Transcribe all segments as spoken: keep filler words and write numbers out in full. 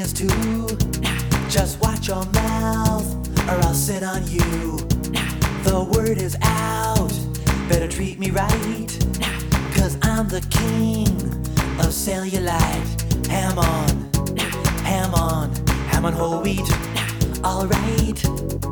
is too. Just watch your mouth, or I'll sit on you. The word is out, better treat me right, cause I'm the king of cellulite. Ham on, ham on, ham on whole wheat, alright.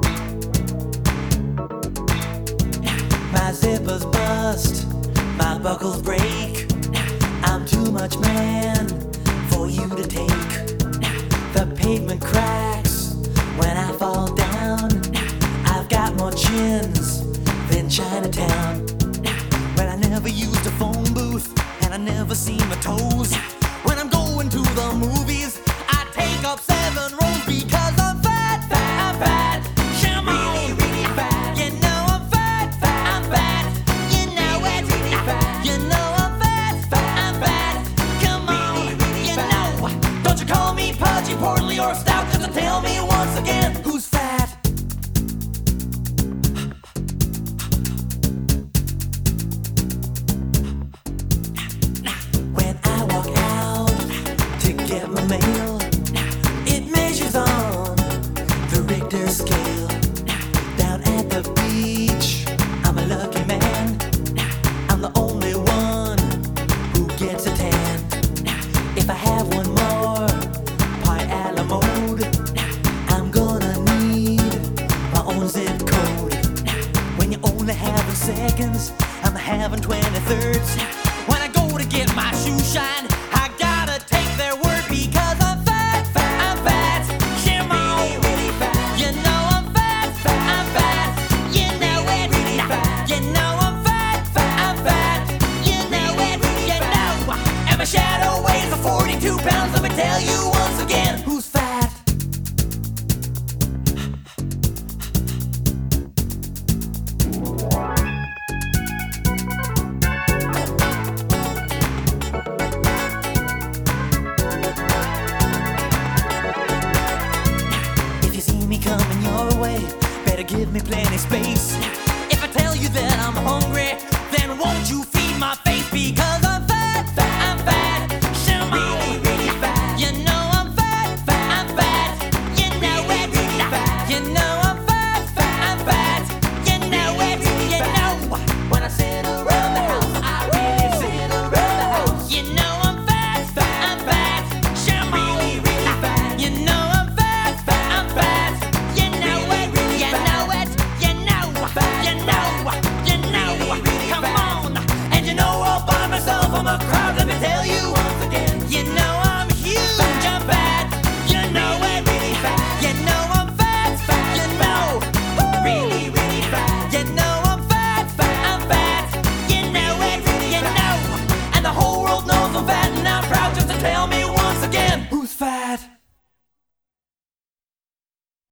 My zippers bust, my buckles break. I'm too much man for you to take. The pavement cracks when I fall down. I've got more chins than Chinatown. But I never used a phone booth, and I never seen my toes. When I'm going to the movies, I take up seven rows because I'm fat, fat, I'm fat. Come on, really, really fat. You know I'm fat, fat, I'm fat. You know it, really fat. You know I'm fat, fat, I'm fat. Come on, really, really you fat. Know. Don't you call me pudgy, portly, or stout, just to tell me once again who's fat. When I walk out to get my mail, it measures on the Richter scale. Down at the beach, I'm a lucky man. I'm the only one who gets a tan. If I have one more pie a la mode, I'm gonna need my own zip code. When you're only having seconds, I'm having twenty-thirds. When I go to get my shoe shine, I gotta take their word because I'm fat, fat, I'm fat. Come on, really fat. You know I'm fat, fat, I'm fat. You know it, really fat. You know I'm fat, fat, I'm fat. You know it, you know. And my shadow weighs forty-two pounds. Let me tell you once again who's fat. If you see me coming your way, better give me plenty space.